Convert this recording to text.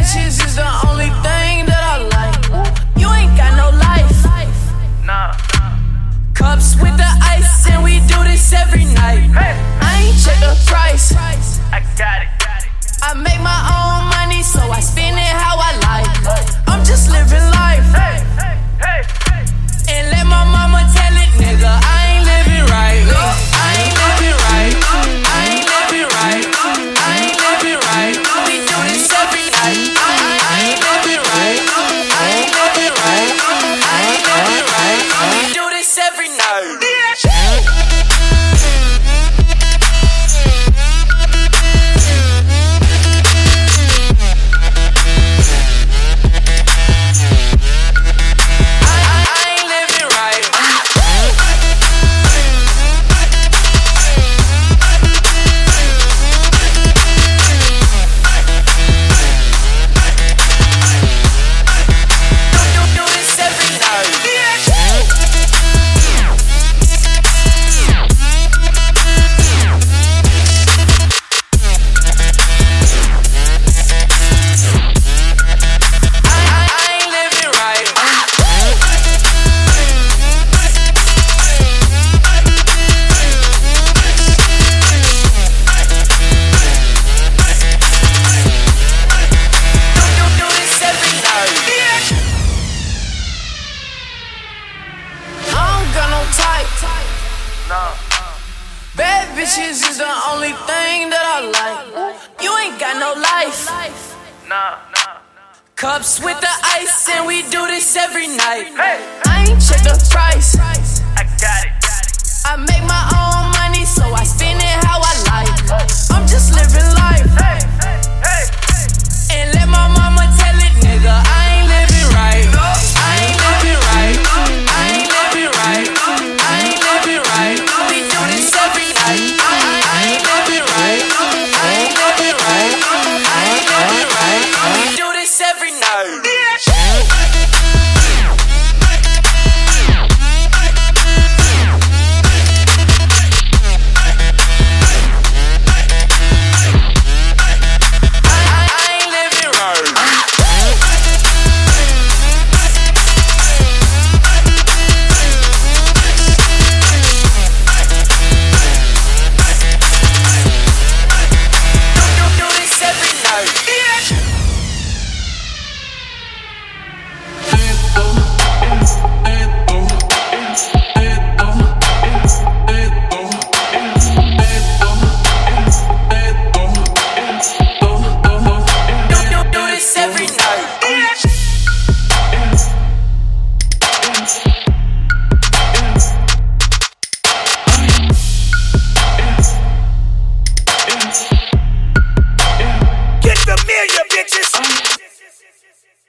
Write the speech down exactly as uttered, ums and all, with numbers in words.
bitches is the only thing that I like. You ain't got no life. Nah. Cups with the ice, and we do this every night. I ain't check the price. I got it. I make my own money, so I spend it how I like. I'm just living life. And let my mama tell it, nigga, I ain't living right. I ain't living right. I ain't living right. I ain't living right. We do this every night. I ain't living right. I ain't living right. I ain't living right. We do this every night. Bad bitches is the only thing that I like. You ain't got no life. Nah. Cups with the ice, and we do this every night. I ain't check the price. I got it. I make my own money, so I spend it how I like. I'm just living life. And let my mama tell it, nigga, I ain't living right. I ain't living right. I ain't living right. I ain't living right. We do this every night. I ain't living right. I ain't living right. I ain't living right. We do this every night. Get familiar, bitches.